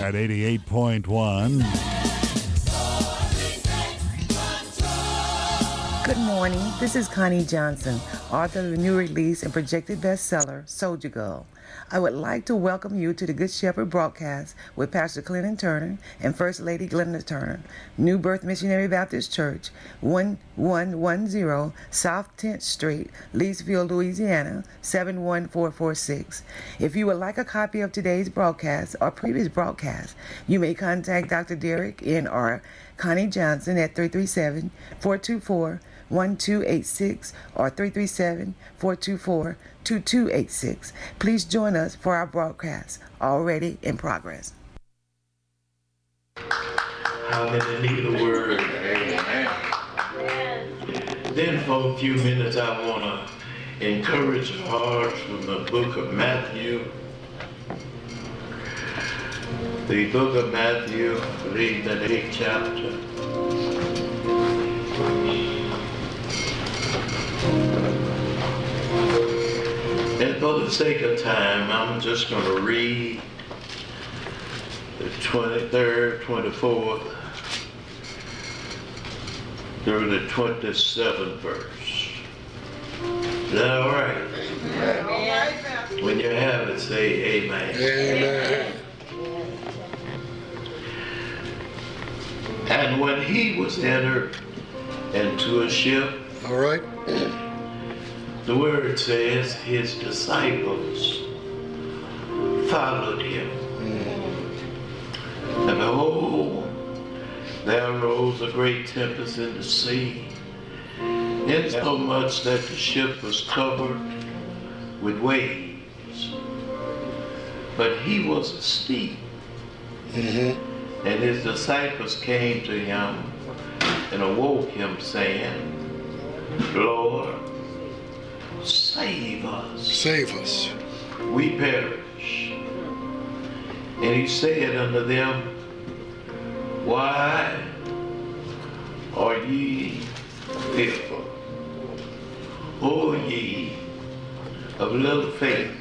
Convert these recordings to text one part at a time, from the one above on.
at 88.1. Good morning. This is Connie Johnson, author of the new release and projected bestseller, Soldier Girl. I would like to welcome you to the Good Shepherd broadcast with Pastor Clinton Turner and First Lady Glenda Turner, New Birth Missionary Baptist Church, 1110 South 10th Street, Leesville, Louisiana, 71446. If you would like a copy of today's broadcast or previous broadcast, you may contact Dr. Derek N.R. Connie Johnson at 337-424-1286 or 337-424-2286. Please join us for our broadcast, already in progress. How many need a word? Amen. Then for a few minutes I want to encourage hearts from the book of Matthew. The book of Matthew, reading the 8th chapter. And for the sake of time, I'm just going to read the 23rd, 24th, through the 27th verse. Is that all right? Amen. When you have it, say amen. Amen. And when he was entered into a ship, All right. the word says his disciples followed him. And behold, there arose a great tempest in the sea, insomuch that the ship was covered with waves. But he was asleep. And his disciples came to him and awoke him, saying, Lord, save us. Save us. We perish. And he said unto them, Why are ye fearful, O ye of little faith?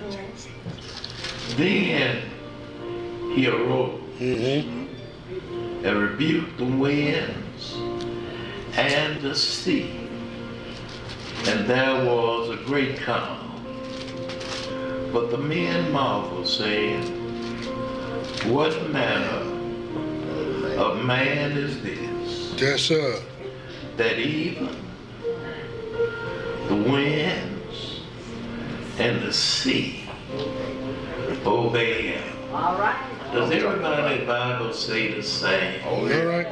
Then he arose and rebuked the winds and the sea, and there was a great calm. But the men marveled, saying, What manner of man is this, Yes, sir. that even the winds and the sea obey him? All right. Does everybody's Bible say the same? All right.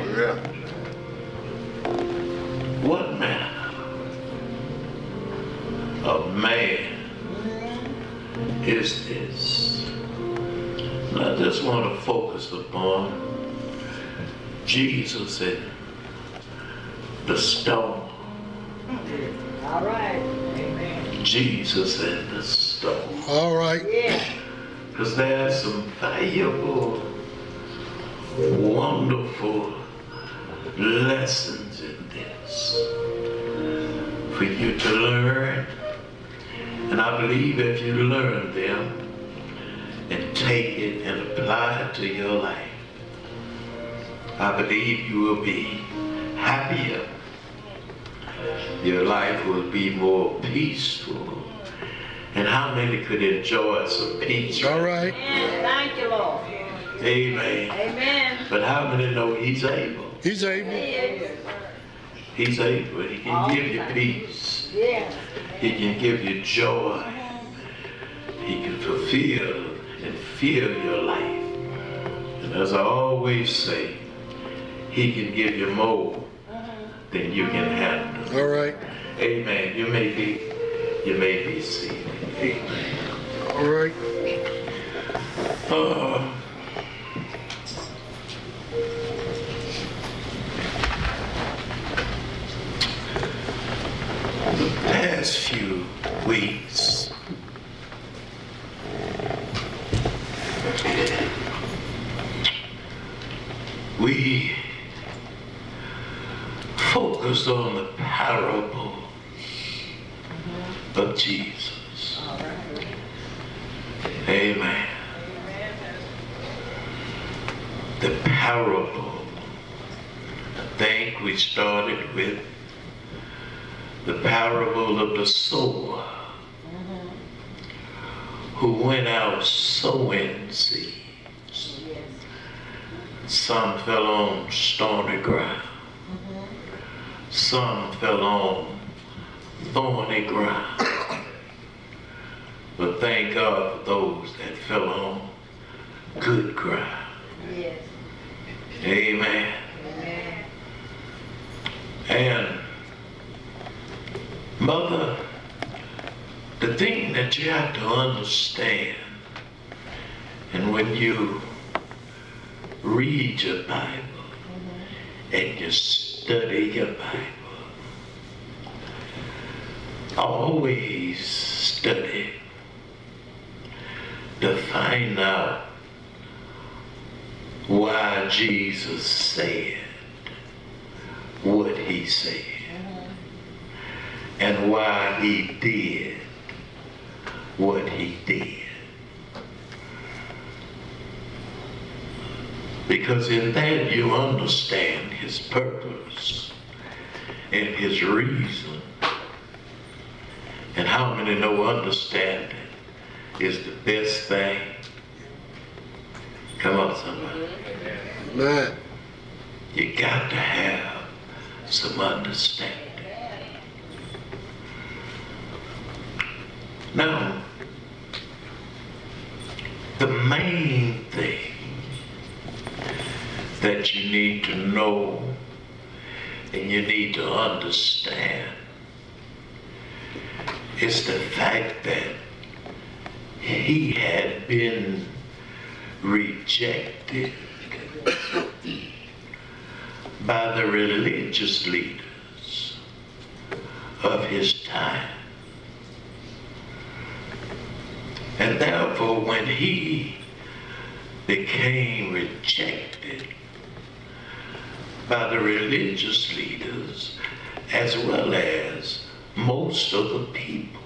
What manner of man is this? And I just want to focus upon Jesus and the storm. All right. Amen. Jesus and the storm. All right. Yeah. Because there's some valuable, wonderful lessons in this for you to learn. And I believe if you learn them and take it and apply it to your life, I believe you will be happier. Your life will be more peaceful. And how many could enjoy some peace? All right. Amen. Thank you, Lord. Amen. Amen. But how many know he's able? He's able. He's able. He can give you peace. Yeah. He can give you joy. He can fulfill and fill your life. And as I always say, he can give you more than you can handle. All right. Amen. You may be seated. Amen. All right. The past few weeks, we focused on the parable of Jesus. Amen. the parable. I think we started with the parable of the sower who went out sowing seeds. Some fell on stony ground. Some fell on thorny ground. But thank God for those that fell on good ground. Yes. Amen. Amen. And Mother, the thing that you have to understand, and when you read your Bible and you study your Bible, always study to find out why Jesus said what he said and why he did what he did. Because in that you understand his purpose and his reason. And how many know understanding is the best thing? Come on, somebody. Amen. You got to have some understanding. Now, the main thing that you need to know and you need to understand is the fact that he had been rejected by the religious leaders of his time. And therefore, when he became rejected by the religious leaders as well as most of the people,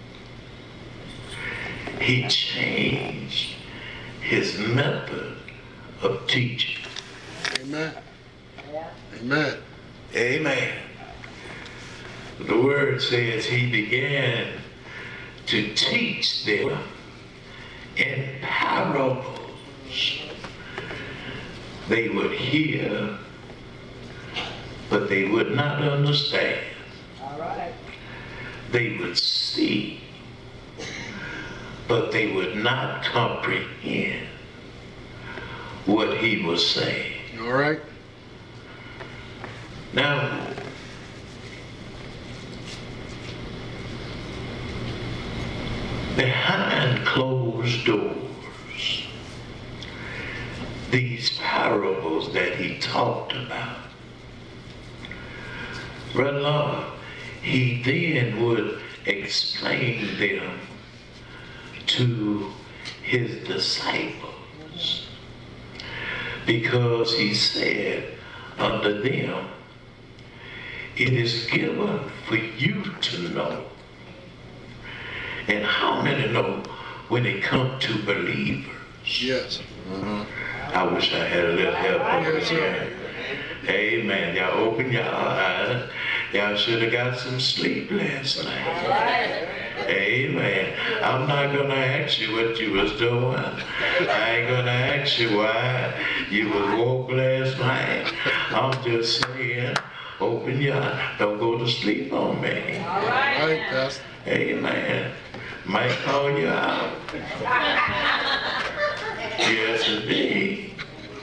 he changed his method of teaching. Amen. Amen. Amen. The word says he began to teach them in parables. They would hear, but they would not understand. All right. They would see, but they would not comprehend what he was saying. All right. Now, behind closed doors, these parables that he talked about, Brother Lord, he then would explain them to his disciples, because he said unto them, it is given for you to know. And how many know when it comes to believers? Yes. I wish I had a little help over Yes, here. Amen. Y'all open your eyes. Y'all should have got some sleep last night. Amen. I'm not going to ask you what you was doing. I ain't going to ask you why you was woke last night. I'm just saying, open your eyes. Don't go to sleep on me. All All right. right, Pastor. Amen. Might call you out. Yes, indeed.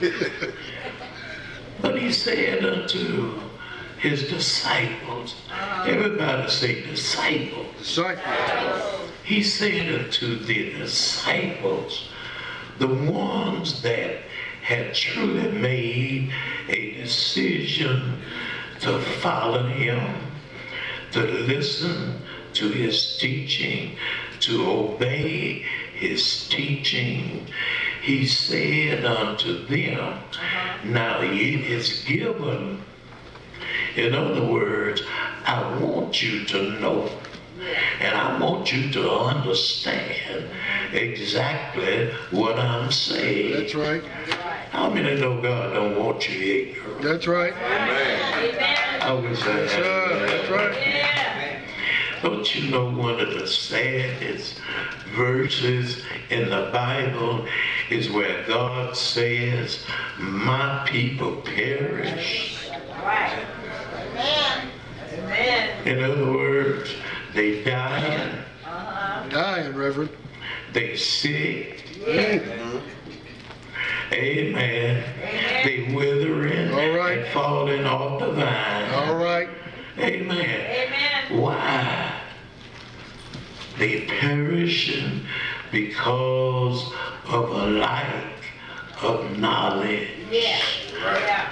But he said unto his disciples, everybody say disciples. Disciple. He said unto the disciples, the ones that had truly made a decision to follow him, to listen to his teaching, to obey his teaching, he said unto them, now it is given. In other words, I want you to know And I want you to understand exactly what I'm saying. That's right. How many know God don't want you ignorant? That's right. I wish I Yes, had sir. that. That's right. Don't you know one of the saddest verses in the Bible is where God says, my people perish. Right. Amen. In other words, they dying, Dying, Reverend. they sick, amen, they withering All right. and falling off the vine. All right. Amen. Amen. Why? They perishing because of a lack of knowledge. Yeah. Yeah.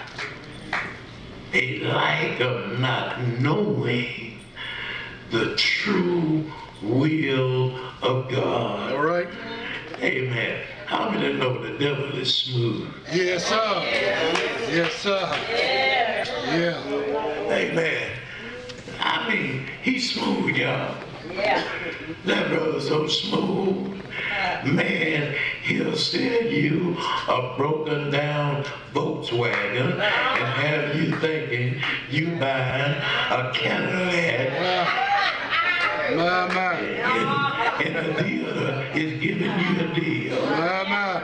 A lack of not knowing the true will of God. All right. Amen. How many know the devil is smooth? Yes, sir. Yes, sir. Yeah. Amen. I mean, he's smooth, y'all. Yeah. That brother's so smooth. Man, he'll sell you a broken down Volkswagen and have you thinking you buying a Cadillac. My. And the dealer is giving you a deal. My.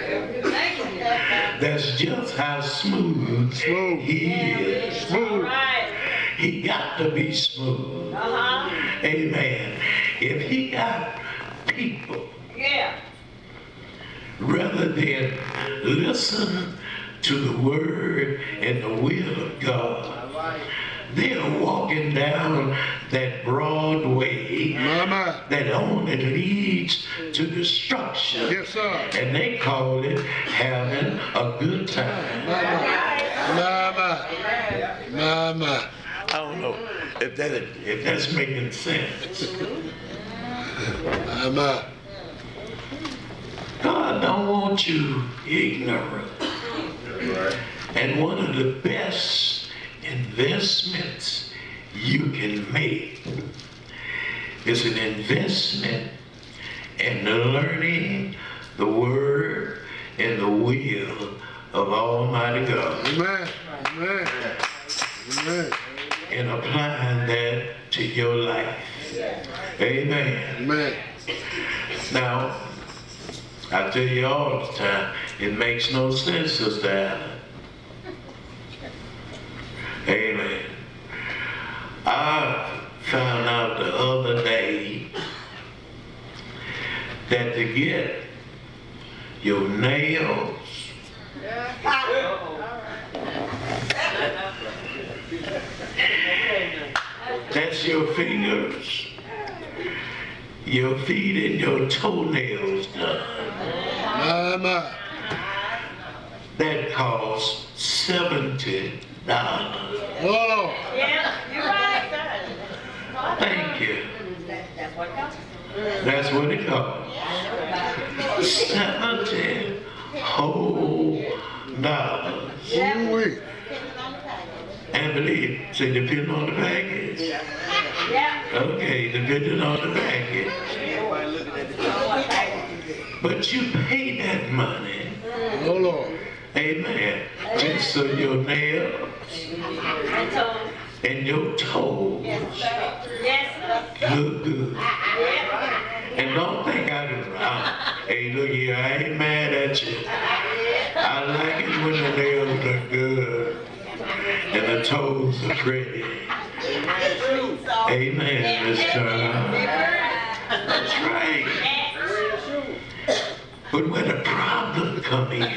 That's just how smooth Smooth. he is. Smooth. Right. He got to be smooth. Amen. If he got people, Yeah. rather than listen to the word and the will of God, they're walking down that broad way My. that only leads to destruction. Yes, sir. And they call it having a good time. My. I don't know if that's making sense. My. God don't want you ignorant. And one of the best investments you can make is an investment in learning the word and the will of Almighty God Amen. Amen. Amen. and applying that to your life. Amen. Amen. Now, I tell you all the time, it makes no sense, Sister Allen. Amen. I found out the other day that to get your nails that's your fingers, your feet and your toenails done. My. That costs $70. Oh, Yeah. You're right. Thank you. That's what counts. That's what it costs. 70 whole dollars. ooh-wee. And believe, say depending on the package. Yeah. Okay, depending on the package. But you pay that money, Oh, Lord. amen, just so your nails And so, and your toes yes. look good. Yeah. And don't think hey, look here, I ain't mad at you. I like it when the nails look good and the toes are pretty. Amen, Miss Turner. That's right. But where the problem come in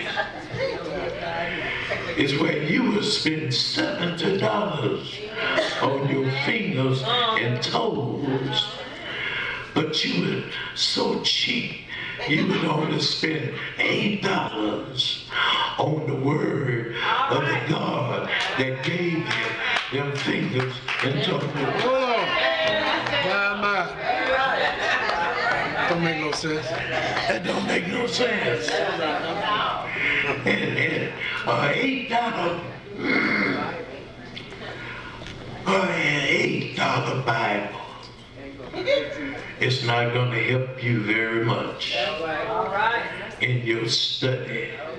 is where you will spend $70 on your fingers and toes, but you were so cheap, you would only spend $8 on the word of the God that gave you them fingers and toes. Oh, Lord. My. Don't make no sense. That don't make no sense. And $8, $8 Bible it's not going to help you very much All right. in your study.